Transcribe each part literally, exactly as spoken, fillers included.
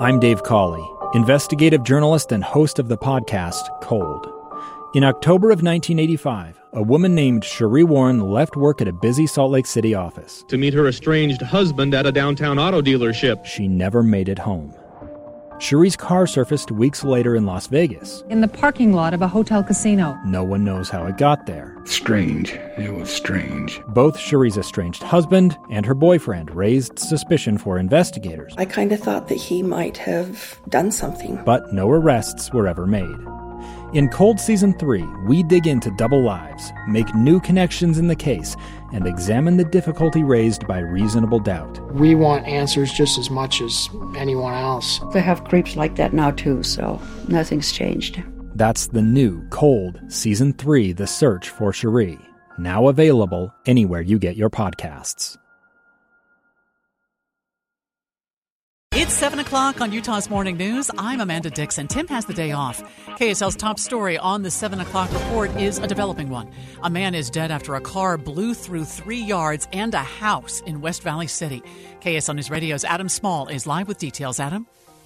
I'm Dave Cawley, investigative journalist and host of the podcast Cold. In October of nineteen eighty-five, a woman named Cherie Warren left work at a busy Salt Lake City office to meet her estranged husband at a downtown auto dealership. She never made it home. Cherie's car surfaced weeks later in Las Vegas. In the parking lot of a hotel casino. No one knows how it got there. Strange. It was strange. Both Cherie's estranged husband and her boyfriend raised suspicion for investigators. I kind of thought that he might have done something. But no arrests were ever made. In Cold Season three, we dig into double lives, make new connections in the case, and examine the difficulty raised by reasonable doubt. We want answers just as much as anyone else. They have creeps like that now too, so nothing's changed. That's the new Cold Season three, The Search for Cherie, now available anywhere you get your podcasts. It's seven o'clock on Utah's Morning News. I'm Amanda Dixon. Tim has the day off. K S L's top story on the seven o'clock report is a developing one. A man is dead after a car blew through three yards and a house in West Valley City. K S L News Radio's Adam Small is live with details. Adam?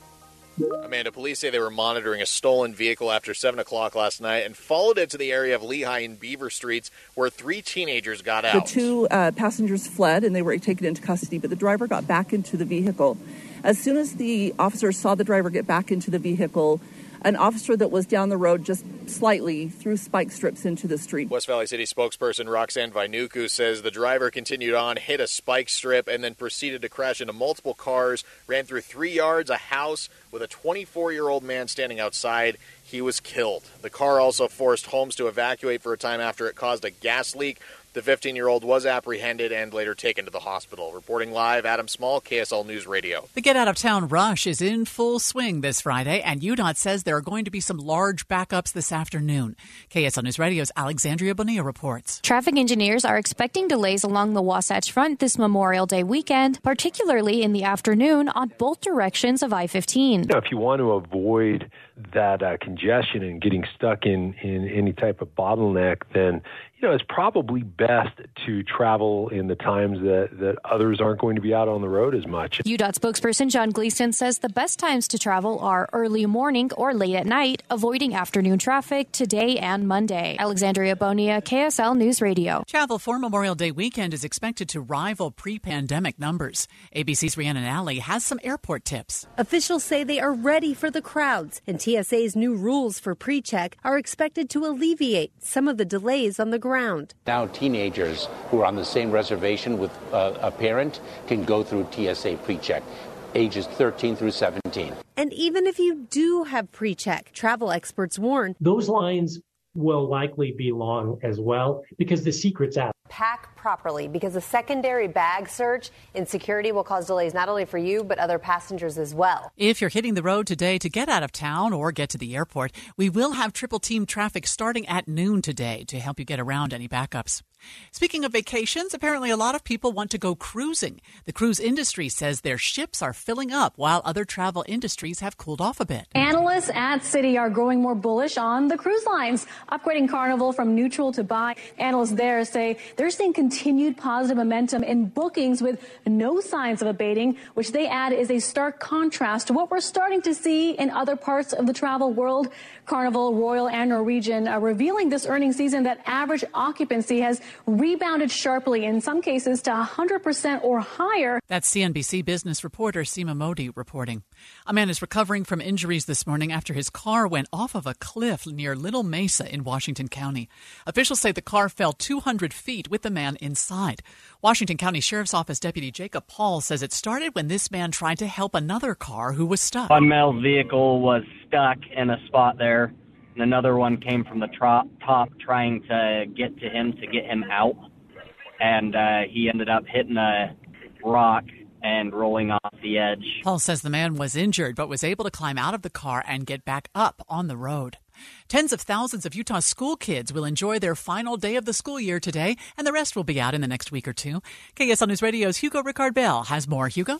Amanda, police say they were monitoring a stolen vehicle after seven o'clock last night and followed it to the area of Lehigh and Beaver Streets where three teenagers got out. The two uh, passengers fled and they were taken into custody, but the driver got back into the vehicle. As soon as the officers saw the driver get back into the vehicle, an officer that was down the road just slightly threw spike strips into the street. West Valley City spokesperson Roxanne Vainuku says the driver continued on, hit a spike strip, and then proceeded to crash into multiple cars, ran through three yards, a house, with a twenty-four-year-old man standing outside. He was killed. The car also forced homes to evacuate for a time after it caused a gas leak. The fifteen-year-old was apprehended and later taken to the hospital. Reporting live, Adam Small, K S L News Radio. The get-out-of-town rush is in full swing this Friday, and U D O T says there are going to be some large backups this afternoon. K S L News Radio's Alexandria Bonilla reports. Traffic engineers are expecting delays along the Wasatch Front this Memorial Day weekend, particularly in the afternoon on both directions of I fifteen. You know, if you want to avoid that uh, congestion and getting stuck in, in any type of bottleneck, then you know, it's probably best to travel in the times that, that others aren't going to be out on the road as much. U D O T spokesperson John Gleason says the best times to travel are early morning or late at night, avoiding afternoon traffic today and Monday. Alexandria Bonilla, K S L News Radio. Travel for Memorial Day weekend is expected to rival pre-pandemic numbers. A B C's Rhiannon Alley has some airport tips. Officials say they are ready for the crowds, and T S A's new rules for pre-check are expected to alleviate some of the delays on the ground. Now teenagers who are on the same reservation with uh, a parent can go through T S A pre-check, ages thirteen through seventeen. And even if you do have pre-check, travel experts warn those lines will likely be long as well because the secret's out. Pack properly, because a secondary bag search in security will cause delays not only for you, but other passengers as well. If you're hitting the road today to get out of town or get to the airport, we will have triple team traffic starting at noon today to help you get around any backups. Speaking of vacations, apparently a lot of people want to go cruising. The cruise industry says their ships are filling up while other travel industries have cooled off a bit. Analysts at Citi are growing more bullish on the cruise lines, upgrading Carnival from neutral to buy. Analysts there say they're seeing continued positive momentum in bookings with no signs of abating, which they add is a stark contrast to what we're starting to see in other parts of the travel world. Carnival, Royal, and Norwegian are revealing this earnings season that average occupancy has rebounded sharply, in some cases to one hundred percent or higher. That's C N B C business reporter Seema Modi reporting. A man is recovering from injuries this morning after his car went off of a cliff near Little Mesa in Washington County. Officials say the car fell two hundred feet with the man inside. Washington County Sheriff's Office Deputy Jacob Paul says it started when this man tried to help another car who was stuck. One male vehicle was stuck in a spot there, and another one came from the top, top trying to get to him to get him out, and uh, he ended up hitting a rock and rolling off the edge. Paul says the man was injured but was able to climb out of the car and get back up on the road. Tens of thousands of Utah school kids will enjoy their final day of the school year today, and the rest will be out in the next week or two. K S L News Radio's Hugo Ricard-Bell has more. Hugo?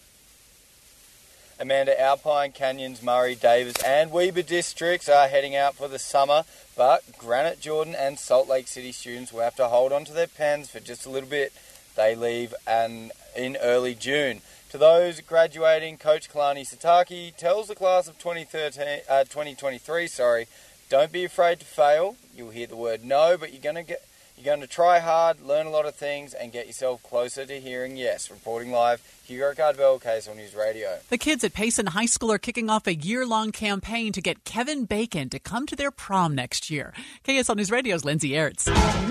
Amanda, Alpine, Canyons, Murray, Davis and Weber districts are heading out for the summer, but Granite, Jordan and Salt Lake City students will have to hold on to their pens for just a little bit. They leave an, in early June. To those graduating, Coach Kalani Sataki tells the class of twenty thirteen, uh, twenty twenty-three, sorry, don't be afraid to fail. You'll hear the word no, but you're going to get you're going to try hard, learn a lot of things, and get yourself closer to hearing yes. Reporting live, Hugo Cardwell, K S L News Radio. The kids at Payson High School are kicking off a year-long campaign to get Kevin Bacon to come to their prom next year. K S L News Radio's Lindsay Aerts.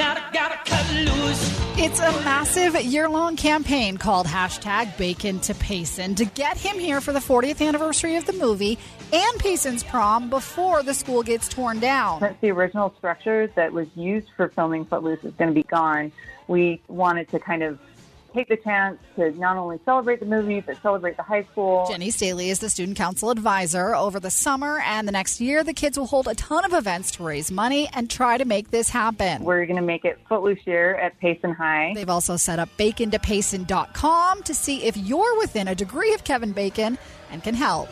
It's a massive year-long campaign called hashtag Bacon to Payson to get him here for the fortieth anniversary of the movie and Payson's prom before the school gets torn down. Since the original structure that was used for filming Footloose is going to be gone, we wanted to kind of take the chance to not only celebrate the movie, but celebrate the high school. Jenny Staley is the student council advisor. Over the summer and the next year, the kids will hold a ton of events to raise money and try to make this happen. We're going to make it Footloose year at Payson High. They've also set up bacon to payson dot com to see if you're within a degree of Kevin Bacon and can help.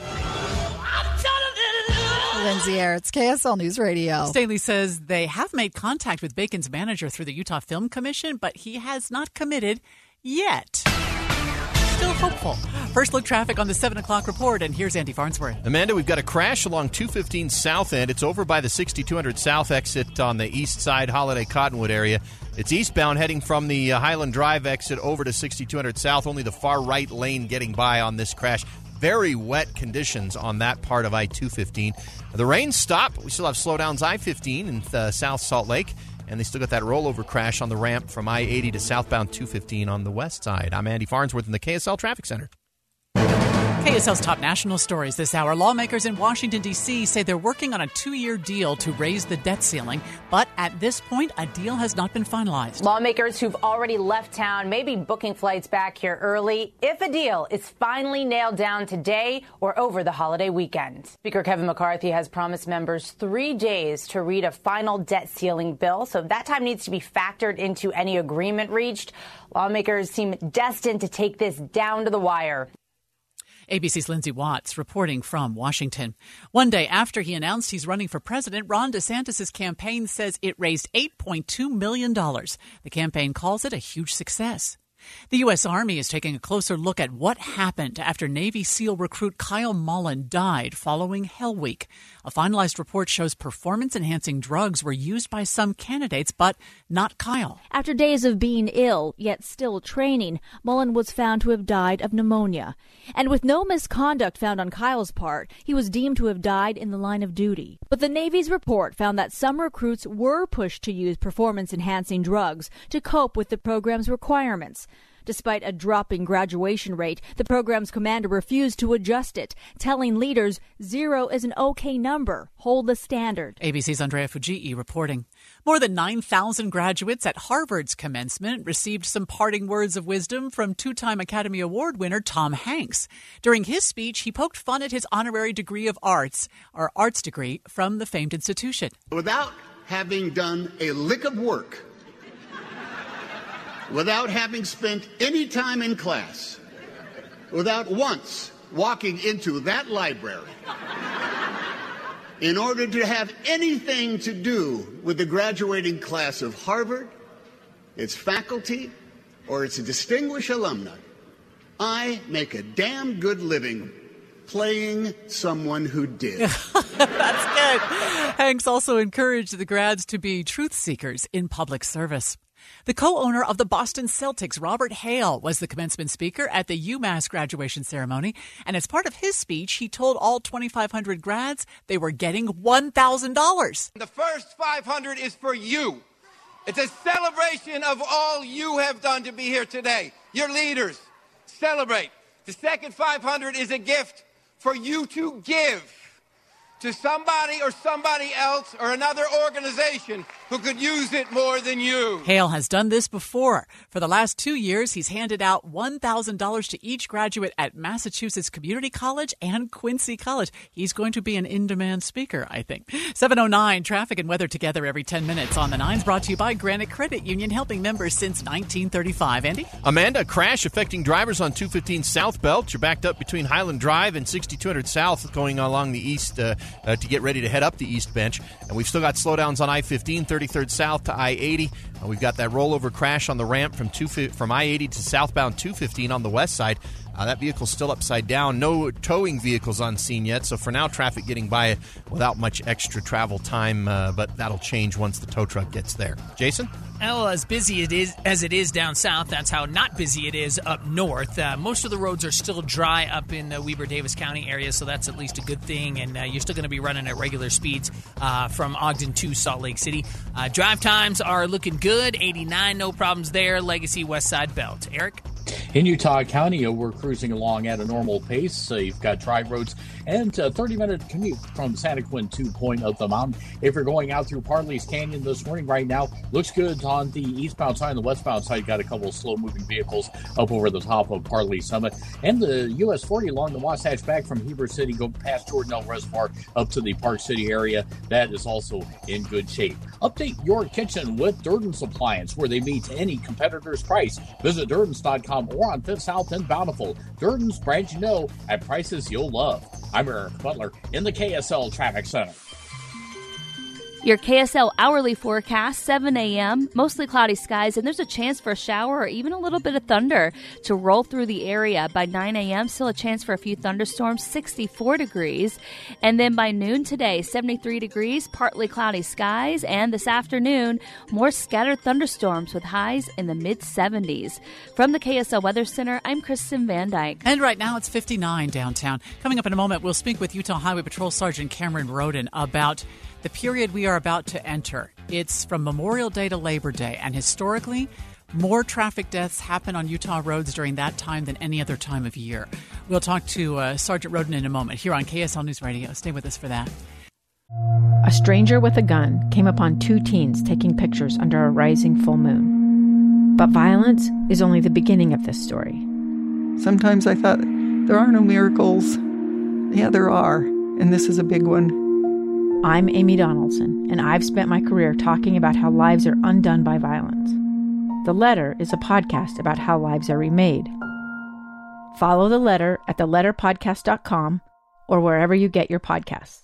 Lindsay Aerts, K S L News Radio. Staley says they have made contact with Bacon's manager through the Utah Film Commission, but he has not committed yet. Still hopeful. First look traffic on the seven o'clock report, and here's Andy Farnsworth. Amanda, we've got a crash along two fifteen South End. It's over by the sixty-two hundred South exit on the east side, Holiday Cottonwood area. It's eastbound heading from the uh, Highland Drive exit over to sixty-two hundred South. Only the far right lane getting by on this crash. Very wet conditions on that part of I two fifteen. The rain stopped. We still have slowdowns I fifteen in uh, South Salt Lake. And they still got that rollover crash on the ramp from I eighty to southbound two fifteen on the west side. I'm Andy Farnsworth in the K S L Traffic Center. K S L's top national stories this hour. Lawmakers in Washington, D C say they're working on a two-year deal to raise the debt ceiling. But at this point, a deal has not been finalized. Lawmakers who've already left town may be booking flights back here early if a deal is finally nailed down today or over the holiday weekend. Speaker Kevin McCarthy has promised members three days to read a final debt ceiling bill, so that time needs to be factored into any agreement reached. Lawmakers seem destined to take this down to the wire. A B C's Lindsay Watts reporting from Washington. One day after he announced he's running for president, Ron DeSantis' campaign says it raised eight point two million dollars. The campaign calls it a huge success. The U S. Army is taking a closer look at what happened after Navy SEAL recruit Kyle Mullen died following Hell Week. A finalized report shows performance-enhancing drugs were used by some candidates, but not Kyle. After days of being ill, yet still training, Mullen was found to have died of pneumonia. And with no misconduct found on Kyle's part, he was deemed to have died in the line of duty. But the Navy's report found that some recruits were pushed to use performance-enhancing drugs to cope with the program's requirements. Despite a dropping graduation rate, the program's commander refused to adjust it, telling leaders zero is an okay number. Hold the standard. A B C's Andrea Fujii reporting. More than nine thousand graduates at Harvard's commencement received some parting words of wisdom from two-time Academy Award winner Tom Hanks. During his speech, he poked fun at his honorary degree of arts, or arts degree, from the famed institution. Without having done a lick of work, without having spent any time in class, without once walking into that library, in order to have anything to do with the graduating class of Harvard, its faculty, or its distinguished alumni, I make a damn good living playing someone who did. That's good. Hanks also encouraged the grads to be truth seekers in public service. The co-owner of the Boston Celtics, Robert Hale, was the commencement speaker at the UMass graduation ceremony. And as part of his speech, he told all twenty-five hundred grads they were getting one thousand dollars. The first five hundred is for you. It's a celebration of all you have done to be here today. Your leaders, celebrate. The second five hundred is a gift for you to give to somebody or somebody else or another organization who could use it more than you. Hale has done this before. For the last two years, he's handed out one thousand dollars to each graduate at Massachusetts Community College and Quincy College. He's going to be an in-demand speaker, I think. seven oh nine, traffic and weather together every ten minutes on the Nines, brought to you by Granite Credit Union, helping members since nineteen thirty-five. Andy? Amanda, crash affecting drivers on two fifteen South Belt. You're backed up between Highland Drive and sixty-two hundred South going along the east uh, uh, to get ready to head up the East Bench. And we've still got slowdowns on I fifteen, thirty-third South to I eighty. Uh, we've got that rollover crash on the ramp from two, from I eighty to southbound two fifteen on the west side. Uh, that vehicle's still upside down. No towing vehicles on scene yet, so for now, traffic getting by without much extra travel time, uh, but that'll change once the tow truck gets there. Jason? Well, as busy it is as it is down south, that's how not busy it is up north. Uh, most of the roads are still dry up in the Weber-Davis County area, so that's at least a good thing, and uh, you're still going to be running at regular speeds uh, from Ogden to Salt Lake City. Uh, drive times are looking good. eighty-nine, no problems there. Legacy West Side Belt. Eric? In Utah County, we're cruising along at a normal pace. So you've got dry roads and a thirty-minute commute from Santaquin to Point of the Mountain. If you're going out through Parley's Canyon this morning right now, looks good on the eastbound side and the westbound side. Got a couple of slow-moving vehicles up over the top of Parley Summit. And the U S forty along the Wasatch back from Heber City, go past Jordanelle Reservoir up to the Park City area. That is also in good shape. Update your kitchen with Durden's Appliance, where they meet any competitor's price. Visit Durdens dot com or on Fifth South in Bountiful. Durden's, brands you know, at prices you'll love. I'm Eric Butler in the K S L Traffic Center. Your K S L hourly forecast, seven a.m., mostly cloudy skies, and there's a chance for a shower or even a little bit of thunder to roll through the area. By nine a.m., still a chance for a few thunderstorms, sixty-four degrees. And then by noon today, seventy-three degrees, partly cloudy skies, and this afternoon, more scattered thunderstorms with highs in the mid-seventies. From the K S L Weather Center, I'm Kristen Van Dyke. And right now it's fifty-nine downtown. Coming up in a moment, we'll speak with Utah Highway Patrol Sergeant Cameron Roden about the period we are about to enter. It's from Memorial Day to Labor Day, and historically, more traffic deaths happen on Utah roads during that time than any other time of year. We'll talk to uh, Sergeant Roden in a moment here on K S L News Radio. Stay with us for that. A stranger with a gun came upon two teens taking pictures under a rising full moon. But violence is only the beginning of this story. Sometimes I thought, there are no miracles. Yeah, there are, and this is a big one. I'm Amy Donaldson, and I've spent my career talking about how lives are undone by violence. The Letter is a podcast about how lives are remade. Follow The Letter at the letter podcast dot com or wherever you get your podcasts.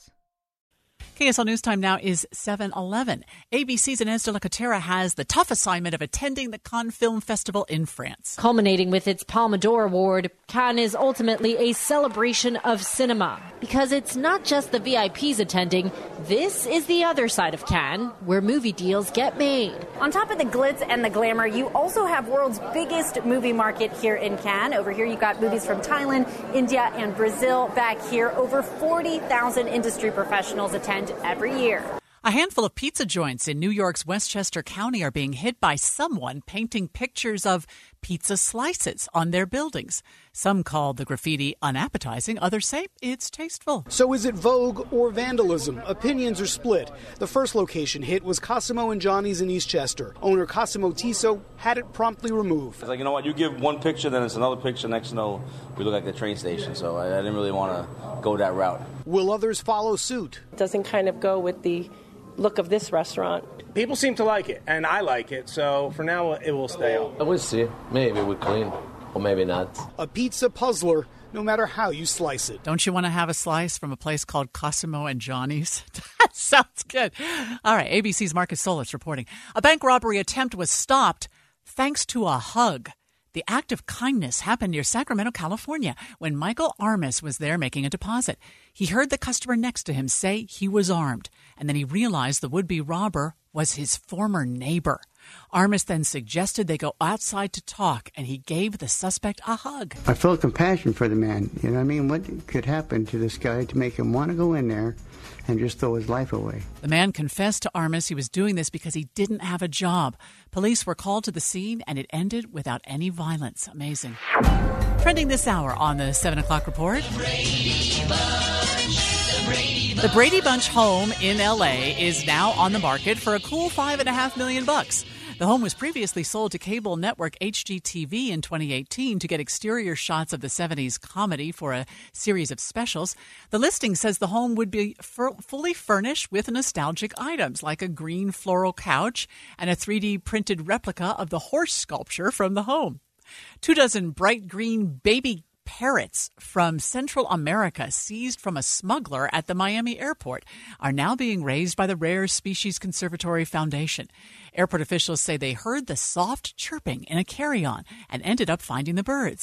K S L News Time now is seven eleven. A B C's Inez de la Cotera has the tough assignment of attending the Cannes Film Festival in France. Culminating with its Palme d'Or award, Cannes is ultimately a celebration of cinema. Because it's not just the V I Ps attending, this is the other side of Cannes, where movie deals get made. On top of the glitz and the glamour, you also have world's biggest movie market here in Cannes. Over here you've got movies from Thailand, India, and Brazil. Back here, over forty thousand industry professionals attend every year. A handful of pizza joints in New York's Westchester County are being hit by someone painting pictures of pizza slices on their buildings. Some call the graffiti unappetizing, others say it's tasteful. So is it vogue or vandalism? Opinions are split. The first location hit was Cosimo and Johnny's in Eastchester. Owner Cosimo Tiso had it promptly removed. It's like, you know what, you give one picture, then it's another picture. Next to know, we look like the train station, so I, I didn't really want to go that route. Will others follow suit? It doesn't kind of go with the look of this restaurant. People seem to like it, and I like it, so for now it will stay on. We'll see. Maybe we clean, or maybe not. A pizza puzzler, no matter how you slice it. Don't you want to have a slice from a place called Cosimo and Johnny's? That sounds good. All right, A B C's Marcus Solis reporting. A bank robbery attempt was stopped thanks to a hug. The act of kindness happened near Sacramento, California, when Michael Armis was there making a deposit. He heard the customer next to him say he was armed, and then he realized the would-be robber was his former neighbor. Armis then suggested they go outside to talk, and he gave the suspect a hug. I felt compassion for the man. You know what I mean? What could happen to this guy to make him want to go in there and just throw his life away? The man confessed to Armis he was doing this because he didn't have a job. Police were called to the scene, and it ended without any violence. Amazing. Trending this hour on the seven o'clock report. The Brady Bunch. The Brady Bunch. The Brady Bunch home in L A is now on the market for a cool five and a half million bucks. The home was previously sold to cable network H G T V in twenty eighteen to get exterior shots of the seventies comedy for a series of specials. The listing says the home would be f- fully furnished with nostalgic items like a green floral couch and a three D printed replica of the horse sculpture from the home. Two dozen bright green baby parrots from Central America seized from a smuggler at the Miami airport are now being raised by the Rare Species Conservatory Foundation. Airport officials say they heard the soft chirping in a carry-on and ended up finding the birds.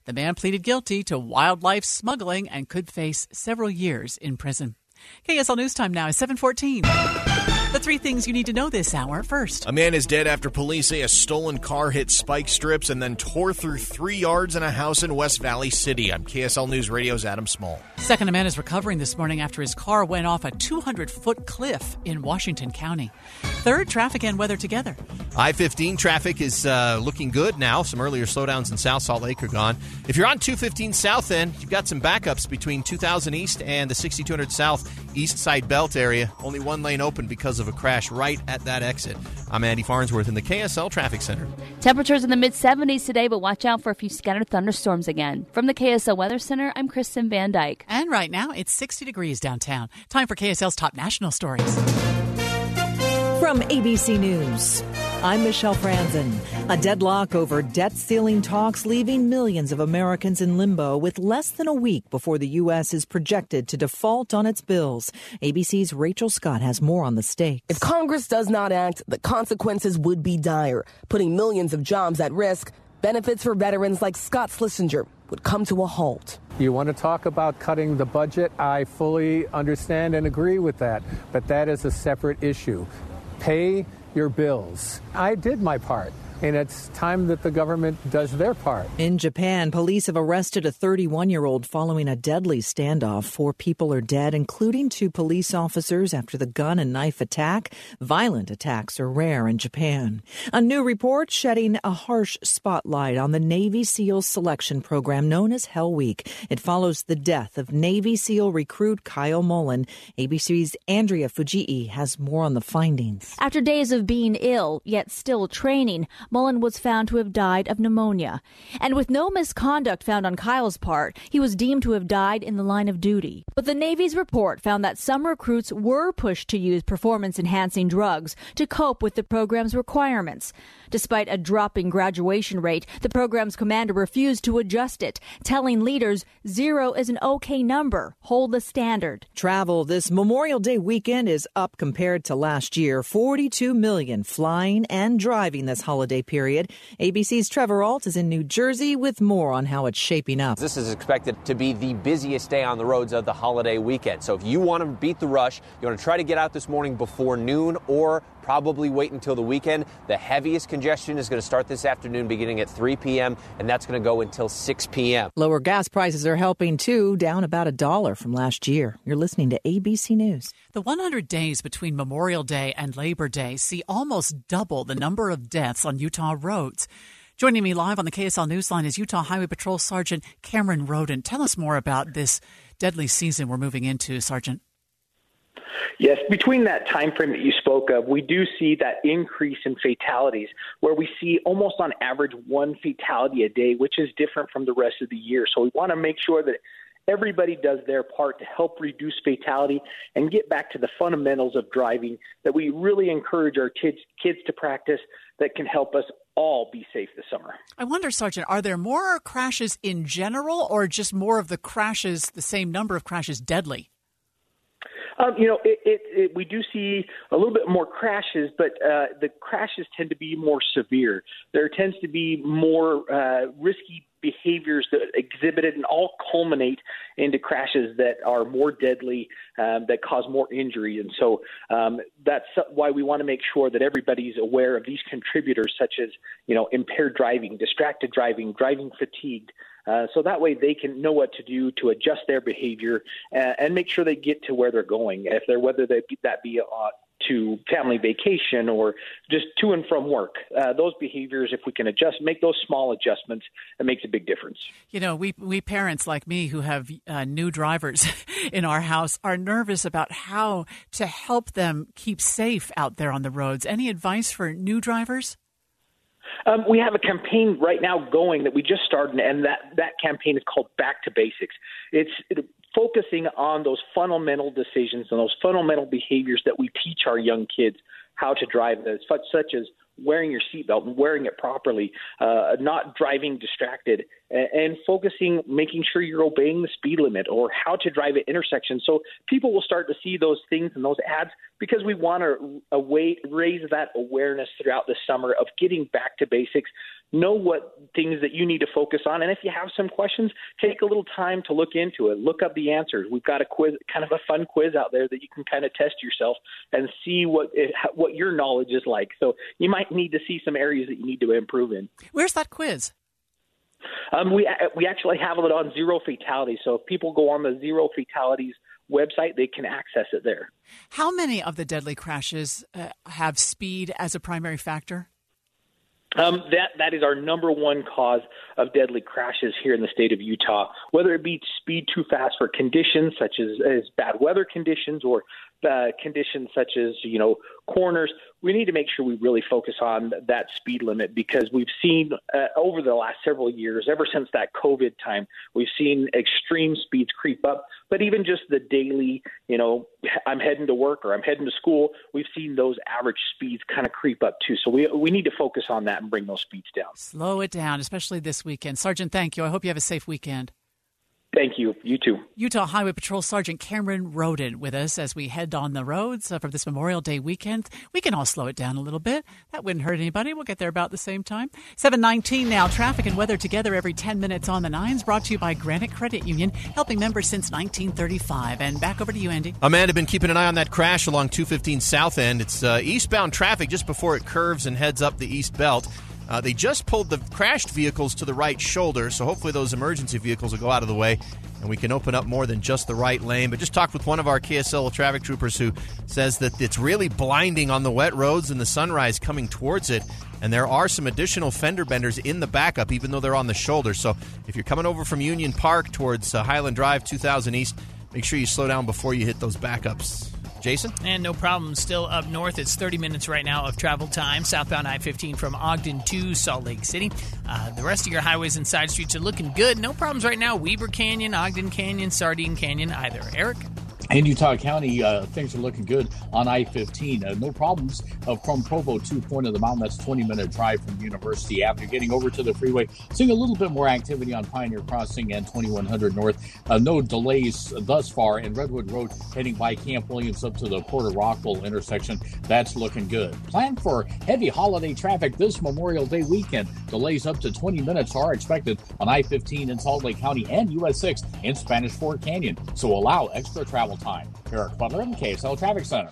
The man pleaded guilty to wildlife smuggling and could face several years in prison. K S L News Time now is seven fourteen. The three things you need to know this hour. First, a man is dead after police say a stolen car hit spike strips and then tore through three yards in a house in West Valley City. I'm K S L News Radio's Adam Small. Second, a man is recovering this morning after his car went off a two hundred foot cliff in Washington County. Third, traffic and weather together. I fifteen traffic is uh, looking good now. Some earlier slowdowns in South Salt Lake are gone. If you're on two fifteen South End, you've got some backups between two thousand East and the sixty-two hundred South East Side Belt area. Only one lane open because of a crash right at that exit. I'm Andy Farnsworth in the K S L Traffic Center. Temperatures in the mid-seventies today, but watch out for a few scattered thunderstorms again. From the K S L Weather Center, I'm Kristen Van Dyke. And right now, it's sixty degrees downtown. Time for K S L's top national stories. From A B C News, I'm Michelle Franzen. A deadlock over debt ceiling talks leaving millions of Americans in limbo with less than a week before the U S is projected to default on its bills. A B C's Rachel Scott has more on the stakes. If Congress does not act, the consequences would be dire, putting millions of jobs at risk. Benefits for veterans like Scott Schlesinger would come to a halt. You want to talk about cutting the budget? I fully understand and agree with that, but that is a separate issue. Pay your bills. I did my part, and it's time that the government does their part. In Japan, police have arrested a thirty-one-year-old following a deadly standoff. Four people are dead, including two police officers, after the gun and knife attack. Violent attacks are rare in Japan. A new report shedding a harsh spotlight on the Navy SEAL selection program known as Hell Week. It follows the death of Navy SEAL recruit Kyle Mullen. A B C's Andrea Fujii has more on the findings. After days of being ill, yet still training, Mullen was found to have died of pneumonia. And with no misconduct found on Kyle's part, he was deemed to have died in the line of duty. But the Navy's report found that some recruits were pushed to use performance-enhancing drugs to cope with the program's requirements. Despite a dropping graduation rate, the program's commander refused to adjust it, telling leaders zero is an okay number. Hold the standard. Travel this Memorial Day weekend is up compared to last year. forty-two million flying and driving this holiday period. A B C's Trevor Alt is in New Jersey with more on how it's shaping up. This is expected to be the busiest day on the roads of the holiday weekend. So if you want to beat the rush, you want to try to get out this morning before noon or probably wait until the weekend. The heaviest congestion is going to start this afternoon beginning at three p.m., and that's going to go until six p.m. Lower gas prices are helping, too, down about a dollar from last year. You're listening to A B C News. The one hundred days between Memorial Day and Labor Day see almost double the number of deaths on Utah roads. Joining me live on the K S L Newsline is Utah Highway Patrol Sergeant Cameron Roden. Tell us more about this deadly season we're moving into, Sergeant. Yes, between that time frame that you spoke of, we do see that increase in fatalities where we see almost on average one fatality a day, which is different from the rest of the year. So we want to make sure that everybody does their part to help reduce fatality and get back to the fundamentals of driving that we really encourage our kids, kids to practice that can help us all be safe this summer. I wonder, Sergeant, are there more crashes in general or just more of the crashes, the same number of crashes, deadly? Um, you know, it, it, it, we do see a little bit more crashes, but uh, the crashes tend to be more severe. There tends to be more uh, risky behaviors that exhibited and all culminate into crashes that are more deadly, um, that cause more injury. And so um, that's why we want to make sure that everybody's aware of these contributors, such as, you know, impaired driving, distracted driving, driving fatigued. Uh, so that way they can know what to do to adjust their behavior uh, and make sure they get to where they're going, if they're whether they, that be uh, to family vacation or just to and from work. Uh, those behaviors, if we can adjust, make those small adjustments, it makes a big difference. You know, we we parents like me who have uh, new drivers in our house are nervous about how to help them keep safe out there on the roads. Any advice for new drivers? Um, we have a campaign right now going that we just started, and that, that campaign is called Back to Basics. It's it, focusing on those fundamental decisions and those fundamental behaviors that we teach our young kids how to drive, this, such, such as wearing your seatbelt and wearing it properly, uh, not driving distracted, and, and focusing, making sure you're obeying the speed limit or how to drive at intersections. So people will start to see those things and those ads because we want to away, raise that awareness throughout the summer of getting back to basics know what things that you need to focus on. And if you have some questions, take a little time to look into it. Look up the answers. We've got a quiz, kind of a fun quiz out there that you can kind of test yourself and see what it, what your knowledge is like. So you might need to see some areas that you need to improve in. Where's that quiz? Um, we we actually have it on Zero Fatalities. So if people go on the Zero Fatalities website, they can access it there. How many of the deadly crashes uh, have speed as a primary factor? Um, that that is our number one cause of deadly crashes here in the state of Utah, whether it be speed too fast for conditions such as, as bad weather conditions or uh, conditions such as, you know, corners. We need to make sure we really focus on that speed limit because we've seen uh, over the last several years, ever since that COVID time, we've seen extreme speeds creep up. But even just the daily, you know, I'm heading to work or I'm heading to school, we've seen those average speeds kind of creep up too. So we we need to focus on that and bring those speeds down. Slow it down, especially this weekend. Sergeant, thank you. I hope you have a safe weekend. Thank you. You too. Utah Highway Patrol Sergeant Cameron Roden with us as we head on the roads uh, for this Memorial Day weekend. We can all slow it down a little bit. That wouldn't hurt anybody. We'll get there about the same time. seven nineteen now. Traffic and weather together every ten minutes on the nines. Brought to you by Granite Credit Union, helping members since nineteen thirty-five. And back over to you, Andy. Amanda, been keeping an eye on that crash along two fifteen South End. It's uh, eastbound traffic just before it curves and heads up the East Belt. Uh, they just pulled the crashed vehicles to the right shoulder, so hopefully those emergency vehicles will go out of the way and we can open up more than just the right lane. But just talked with one of our K S L traffic troopers who says that it's really blinding on the wet roads and the sunrise coming towards it. And there are some additional fender benders in the backup, even though they're on the shoulder. So if you're coming over from Union Park towards uh, Highland Drive, two thousand East, make sure you slow down before you hit those backups. Jason? And no problem. Still up north. It's thirty minutes right now of travel time. Southbound I fifteen from Ogden to Salt Lake City. Uh, the rest of your highways and side streets are looking good. No problems right now. Weber Canyon, Ogden Canyon, Sardine Canyon, either. Eric? In Utah County, uh, things are looking good on I fifteen. Uh, no problems uh, from Provo to Point of the Mountain. That's a twenty-minute drive from University Avenue. Getting over to the freeway, seeing a little bit more activity on Pioneer Crossing and twenty-one hundred North. Uh, no delays thus far. And Redwood Road heading by Camp Williams up to the Porter Rockville intersection. That's looking good. Plan for heavy holiday traffic this Memorial Day weekend. Delays up to twenty minutes are expected on I fifteen in Salt Lake County and U S six in Spanish Fork Canyon. So allow extra travel time. Eric Butler in the K S L Traffic Center.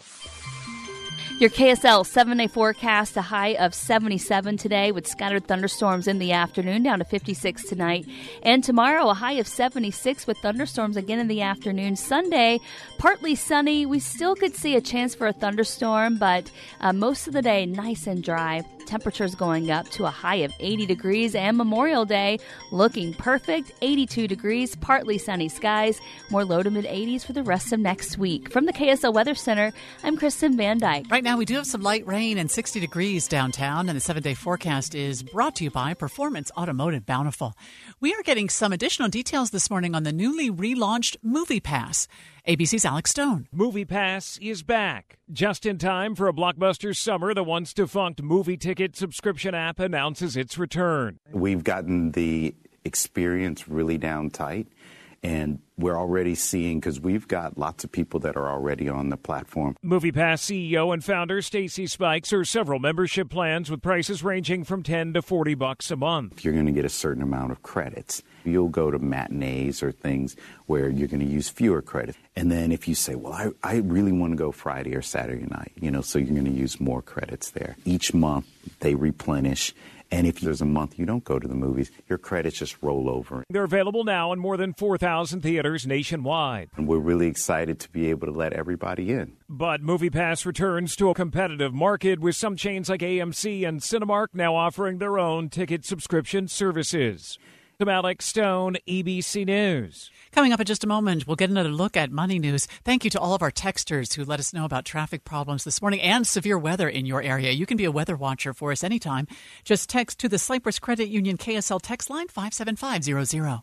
Your K S L seven-day forecast, a high of seventy-seven today with scattered thunderstorms in the afternoon, down to fifty-six tonight. And tomorrow, a high of seventy-six with thunderstorms again in the afternoon. Sunday, partly sunny. We still could see a chance for a thunderstorm, but uh, most of the day, nice and dry. Temperatures going up to a high of eighty degrees, and Memorial Day looking perfect, eighty-two degrees, partly sunny skies, more low to mid eighties for the rest of next week. From the K S L Weather Center, I'm Kristen Van Dyke. Right now we do have some light rain and sixty degrees downtown, and the seven-day forecast is brought to you by Performance Automotive Bountiful. We are getting some additional details this morning on the newly relaunched Movie Pass. A B C's Alex Stone. Movie Pass is back. Just in time for a blockbuster summer, the once-defunct movie ticket subscription app announces its return. We've gotten the experience really down tight, and we're already seeing, because we've got lots of people that are already on the platform. Movie Pass C E O and founder Stacy Spikes are several membership plans with prices ranging from ten to forty bucks a month. You're going to get a certain amount of credits. You'll go to matinees or things where you're going to use fewer credits. And then if you say, well, I, I really want to go Friday or Saturday night, you know, so you're going to use more credits there. Each month they replenish. And if there's a month you don't go to the movies, your credits just roll over. They're available now in more than four thousand theaters nationwide. And we're really excited to be able to let everybody in. But MoviePass returns to a competitive market with some chains like A M C and Cinemark now offering their own ticket subscription services. I'm Alex Stone, E B C News. Coming up in just a moment, we'll get another look at money news. Thank you to all of our texters who let us know about traffic problems this morning and severe weather in your area. You can be a weather watcher for us anytime. Just text to the Cypress Credit Union K S L text line five seven five zero zero.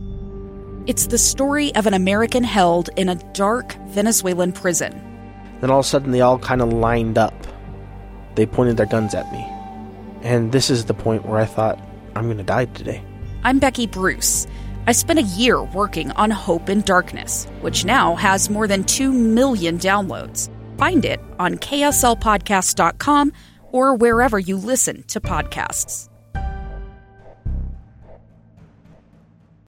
It's the story of an American held in a dark Venezuelan prison. Then all of a sudden they all kind of lined up. They pointed their guns at me. And this is the point where I thought, I'm going to die today. I'm Becky Bruce. I spent a year working on Hope in Darkness, which now has more than two million downloads. Find it on K S L podcast dot com or wherever you listen to podcasts.